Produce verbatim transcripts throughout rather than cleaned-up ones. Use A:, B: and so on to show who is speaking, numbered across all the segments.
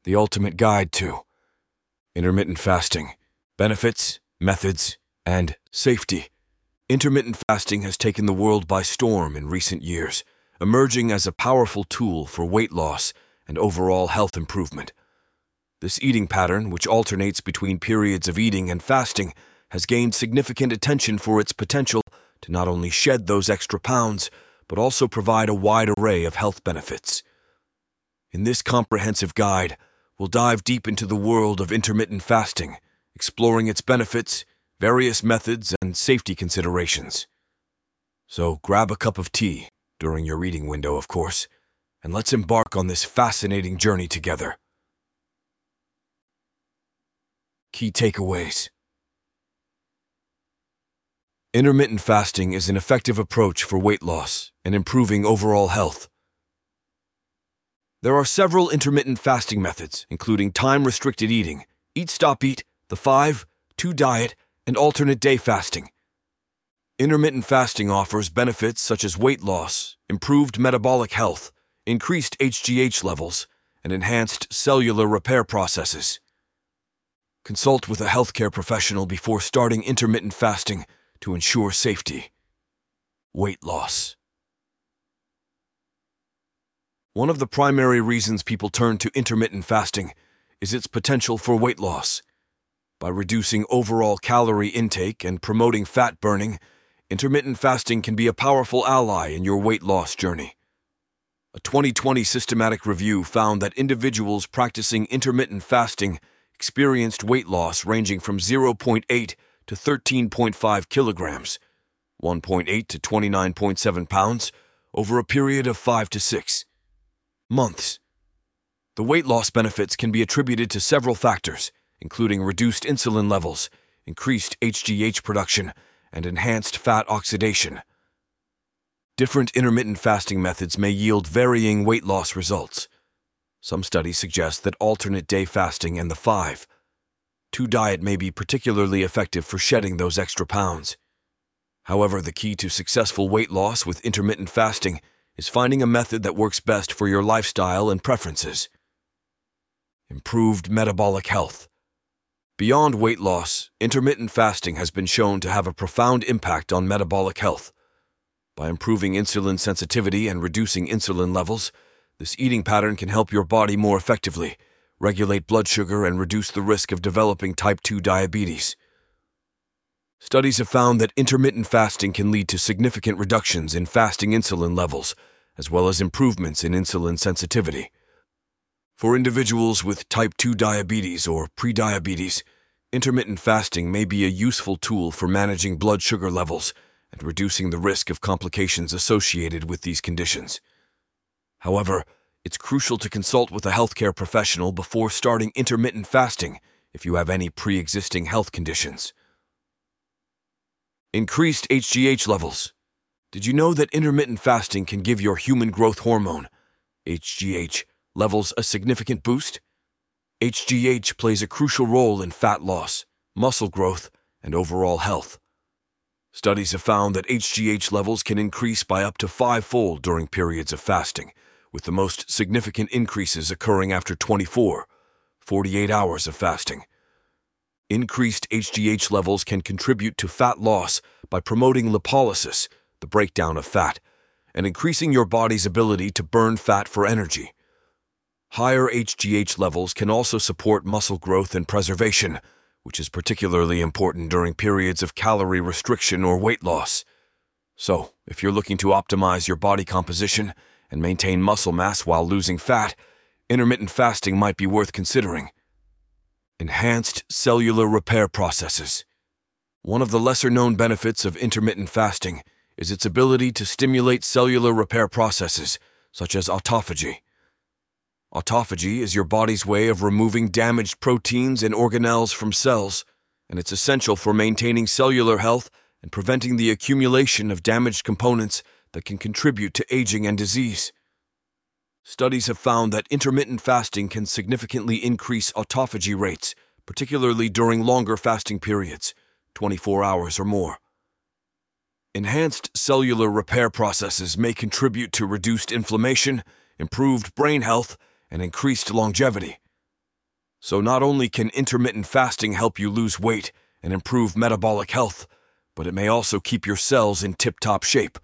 A: the ultimate guide to intermittent fasting, benefits, methods, and safety. Intermittent fasting has taken the world by storm in recent years, emerging as a powerful tool for weight loss and overall health improvement. This eating pattern, which alternates between periods of eating and fasting, has gained significant attention for its potential to not only shed those extra pounds, but also provide a wide array of health benefits. In this comprehensive guide, we'll dive deep into the world of intermittent fasting, exploring its benefits, various methods, and safety considerations. So grab a cup of tea, during your eating window, of course, and let's embark on this fascinating journey together. Key takeaways. Intermittent fasting is an effective approach for weight loss and improving overall health. There are several intermittent fasting methods, including time-restricted eating, eat-stop-eat, the five, two diet, and alternate day fasting. Intermittent fasting offers benefits such as weight loss, improved metabolic health, increased H G H levels, and enhanced cellular repair processes. Consult with a healthcare professional before starting intermittent fasting to ensure safety. Weight loss. One of the primary reasons people turn to intermittent fasting is its potential for weight loss. By reducing overall calorie intake and promoting fat burning, intermittent fasting can be a powerful ally in your weight loss journey. A twenty twenty systematic review found that individuals practicing intermittent fasting experienced weight loss ranging from zero point eight to thirteen point five kilograms, one point eight to twenty-nine point seven pounds, over a period of five to six months. The weight loss benefits can be attributed to several factors, including reduced insulin levels, increased H G H production, and enhanced fat oxidation. Different intermittent fasting methods may yield varying weight loss results. Some studies suggest that alternate day fasting and the five two diet may be particularly effective for shedding those extra pounds. However, the key to successful weight loss with intermittent fasting is finding a method that works best for your lifestyle and preferences. Improved metabolic health. Beyond weight loss, intermittent fasting has been shown to have a profound impact on metabolic health. By improving insulin sensitivity and reducing insulin levels, this eating pattern can help your body more effectively, regulate blood sugar, and reduce the risk of developing type two diabetes. Studies have found that intermittent fasting can lead to significant reductions in fasting insulin levels, as well as improvements in insulin sensitivity. For individuals with type two diabetes or prediabetes, intermittent fasting may be a useful tool for managing blood sugar levels and reducing the risk of complications associated with these conditions. However, it's crucial to consult with a healthcare professional before starting intermittent fasting if you have any pre-existing health conditions. Increased H G H levels. Did you know that intermittent fasting can give your human growth hormone, H G H, levels a significant boost? H G H plays a crucial role in fat loss, muscle growth, and overall health. Studies have found that H G H levels can increase by up to five-fold during periods of fasting, with the most significant increases occurring after twenty-four, forty-eight hours of fasting. Increased H G H levels can contribute to fat loss by promoting lipolysis, the breakdown of fat, and increasing your body's ability to burn fat for energy. Higher H G H levels can also support muscle growth and preservation, which is particularly important during periods of calorie restriction or weight loss. So, if you're looking to optimize your body composition and maintain muscle mass while losing fat, intermittent fasting might be worth considering. Enhanced cellular repair processes. One of the lesser-known benefits of intermittent fasting is its ability to stimulate cellular repair processes, such as autophagy. Autophagy is your body's way of removing damaged proteins and organelles from cells, and it's essential for maintaining cellular health and preventing the accumulation of damaged components that can contribute to aging and disease. Studies have found that intermittent fasting can significantly increase autophagy rates, particularly during longer fasting periods, twenty-four hours or more. Enhanced cellular repair processes may contribute to reduced inflammation, improved brain health, and increased longevity. So not only can intermittent fasting help you lose weight and improve metabolic health, but it may also keep your cells in tip-top shape.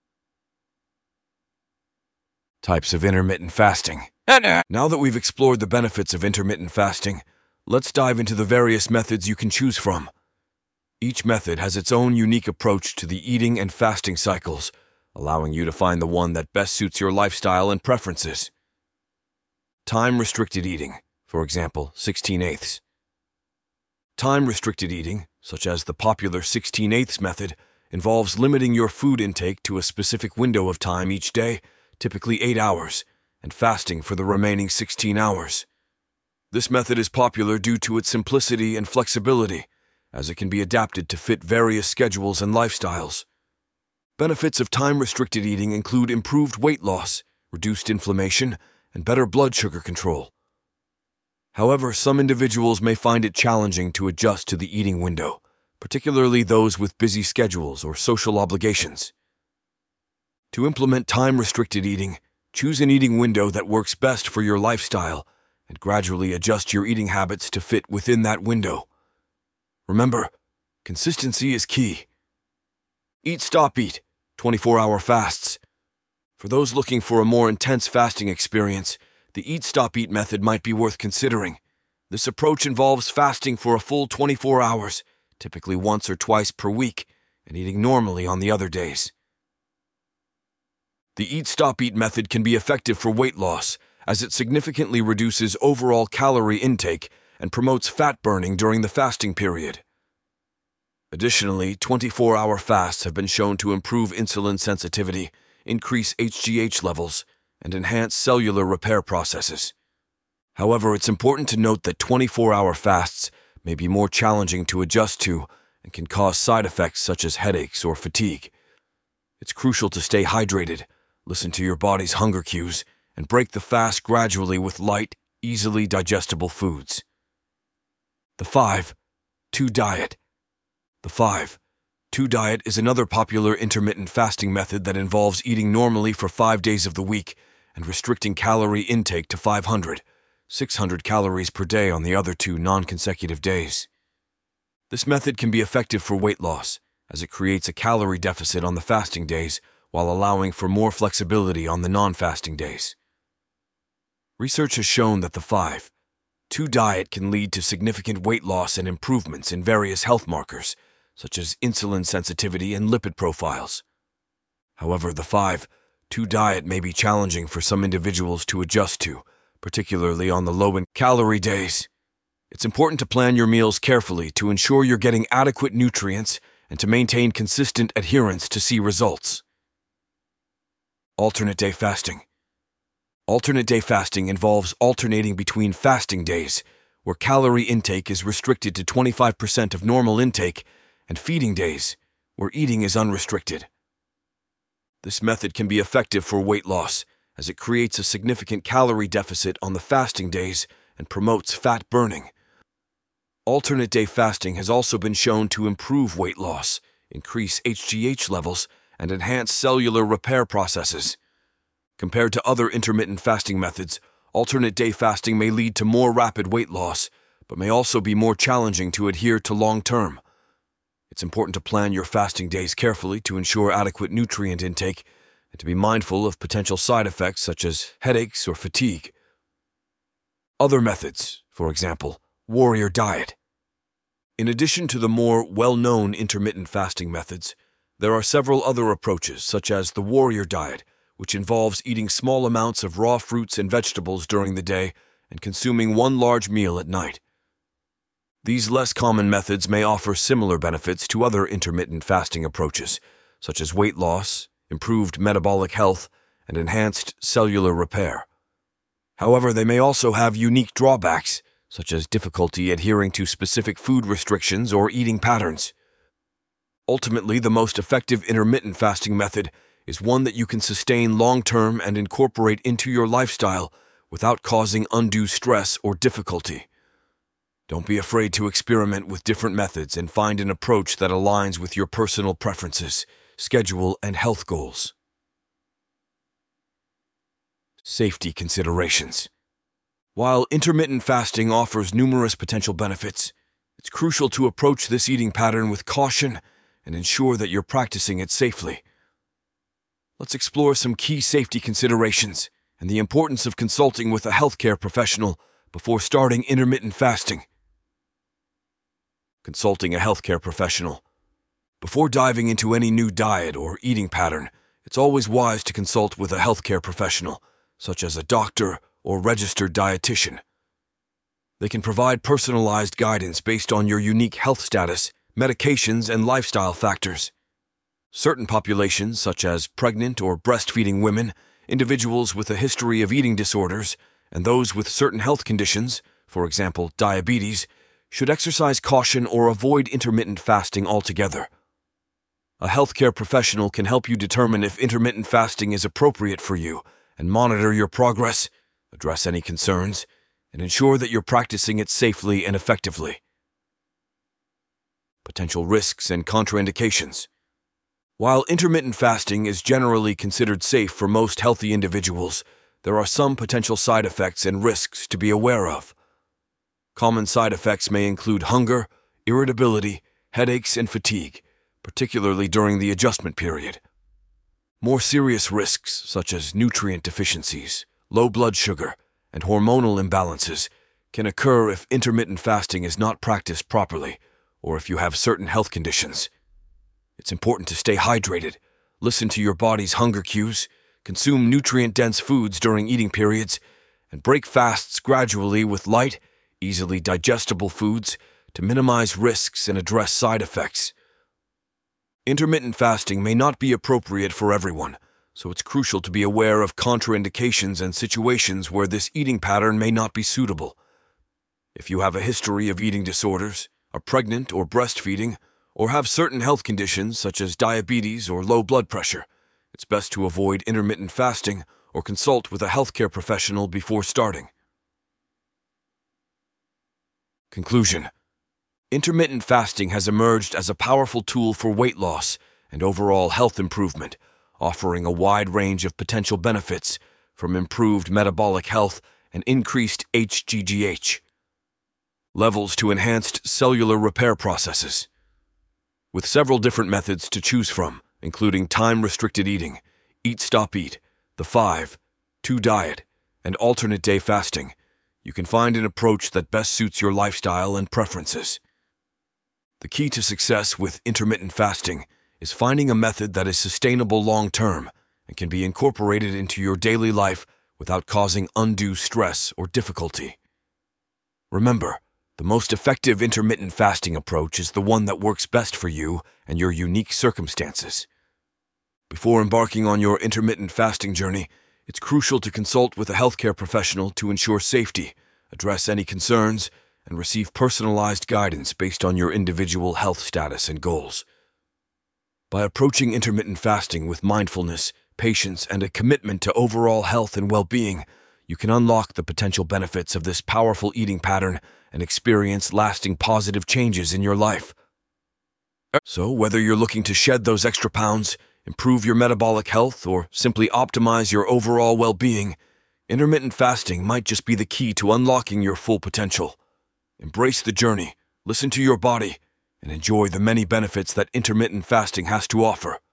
A: Types of intermittent fasting. Now that we've explored the benefits of intermittent fasting, let's dive into the various methods you can choose from. Each method has its own unique approach to the eating and fasting cycles, allowing you to find the one that best suits your lifestyle and preferences. Time-restricted eating, for example, sixteen eighths. Time-restricted eating, such as the popular sixteen eighths method, involves limiting your food intake to a specific window of time each day, typically eight hours, and fasting for the remaining sixteen hours. This method is popular due to its simplicity and flexibility, as it can be adapted to fit various schedules and lifestyles. Benefits of time-restricted eating include improved weight loss, reduced inflammation, and better blood sugar control. However, some individuals may find it challenging to adjust to the eating window, particularly those with busy schedules or social obligations. To implement time-restricted eating, choose an eating window that works best for your lifestyle and gradually adjust your eating habits to fit within that window. Remember, consistency is key. Eat Stop Eat, twenty-four hour fasts. For those looking for a more intense fasting experience, the Eat Stop Eat method might be worth considering. This approach involves fasting for a full twenty-four hours, typically once or twice per week, and eating normally on the other days. The Eat Stop Eat method can be effective for weight loss, as it significantly reduces overall calorie intake and promotes fat burning during the fasting period. Additionally, twenty-four hour fasts have been shown to improve insulin sensitivity, increase H G H levels, and enhance cellular repair processes. However, it's important to note that twenty-four hour fasts may be more challenging to adjust to and can cause side effects such as headaches or fatigue. It's crucial to stay hydrated, listen to your body's hunger cues, and break the fast gradually with light, easily digestible foods. The five two diet. The five two diet is another popular intermittent fasting method that involves eating normally for five days of the week and restricting calorie intake to five hundred, six hundred calories per day on the other two non-consecutive days. This method can be effective for weight loss, as it creates a calorie deficit on the fasting days while allowing for more flexibility on the non-fasting days. Research has shown that the five two diet can lead to significant weight loss and improvements in various health markers, such as insulin sensitivity and lipid profiles. However, the five two diet may be challenging for some individuals to adjust to, particularly on the low-in-calorie days. It's important to plan your meals carefully to ensure you're getting adequate nutrients and to maintain consistent adherence to see results. Alternate day fasting. Alternate day fasting involves alternating between fasting days, where calorie intake is restricted to twenty-five percent of normal intake, and feeding days, where eating is unrestricted. This method can be effective for weight loss, as it creates a significant calorie deficit on the fasting days and promotes fat burning. Alternate day fasting has also been shown to improve weight loss, increase H G H levels, and enhance cellular repair processes. Compared to other intermittent fasting methods, alternate day fasting may lead to more rapid weight loss, but may also be more challenging to adhere to long term. It's important to plan your fasting days carefully to ensure adequate nutrient intake and to be mindful of potential side effects such as headaches or fatigue. Other methods, for example, warrior diet. In addition to the more well-known intermittent fasting methods, there are several other approaches such as the warrior diet, which involves eating small amounts of raw fruits and vegetables during the day and consuming one large meal at night. These less common methods may offer similar benefits to other intermittent fasting approaches, such as weight loss, improved metabolic health, and enhanced cellular repair. However, they may also have unique drawbacks, such as difficulty adhering to specific food restrictions or eating patterns. Ultimately, the most effective intermittent fasting method is one that you can sustain long-term and incorporate into your lifestyle without causing undue stress or difficulty. Don't be afraid to experiment with different methods and find an approach that aligns with your personal preferences, schedule, and health goals. Safety considerations. While intermittent fasting offers numerous potential benefits, it's crucial to approach this eating pattern with caution and ensure that you're practicing it safely. Let's explore some key safety considerations and the importance of consulting with a healthcare professional before starting intermittent fasting. Consulting a healthcare professional. Before diving into any new diet or eating pattern, it's always wise to consult with a healthcare professional, such as a doctor or registered dietitian. They can provide personalized guidance based on your unique health status, medications, and lifestyle factors. Certain populations, such as pregnant or breastfeeding women, individuals with a history of eating disorders, and those with certain health conditions, for example, diabetes, should exercise caution or avoid intermittent fasting altogether. A healthcare professional can help you determine if intermittent fasting is appropriate for you and monitor your progress, address any concerns, and ensure that you're practicing it safely and effectively. Potential risks and contraindications. While intermittent fasting is generally considered safe for most healthy individuals, there are some potential side effects and risks to be aware of. Common side effects may include hunger, irritability, headaches, and fatigue, particularly during the adjustment period. More serious risks, such as nutrient deficiencies, low blood sugar, and hormonal imbalances, can occur if intermittent fasting is not practiced properly or if you have certain health conditions. It's important to stay hydrated, listen to your body's hunger cues, consume nutrient-dense foods during eating periods, and break fasts gradually with light, easily digestible foods to minimize risks and address side effects. Intermittent fasting may not be appropriate for everyone, so it's crucial to be aware of contraindications and situations where this eating pattern may not be suitable. If you have a history of eating disorders, are pregnant or breastfeeding, or have certain health conditions such as diabetes or low blood pressure, it's best to avoid intermittent fasting or consult with a healthcare professional before starting. Conclusion. Intermittent fasting has emerged as a powerful tool for weight loss and overall health improvement, offering a wide range of potential benefits from improved metabolic health and increased H G H levels to enhanced cellular repair processes. With several different methods to choose from, including time-restricted eating, eat-stop-eat, the five two diet, and alternate day fasting, you can find an approach that best suits your lifestyle and preferences. The key to success with intermittent fasting is finding a method that is sustainable long-term and can be incorporated into your daily life without causing undue stress or difficulty. Remember, the most effective intermittent fasting approach is the one that works best for you and your unique circumstances. Before embarking on your intermittent fasting journey, it's crucial to consult with a healthcare professional to ensure safety, address any concerns, and receive personalized guidance based on your individual health status and goals. By approaching intermittent fasting with mindfulness, patience, and a commitment to overall health and well-being, you can unlock the potential benefits of this powerful eating pattern and experience lasting positive changes in your life. So, whether you're looking to shed those extra pounds, improve your metabolic health, or simply optimize your overall well-being, intermittent fasting might just be the key to unlocking your full potential. Embrace the journey, listen to your body, and enjoy the many benefits that intermittent fasting has to offer.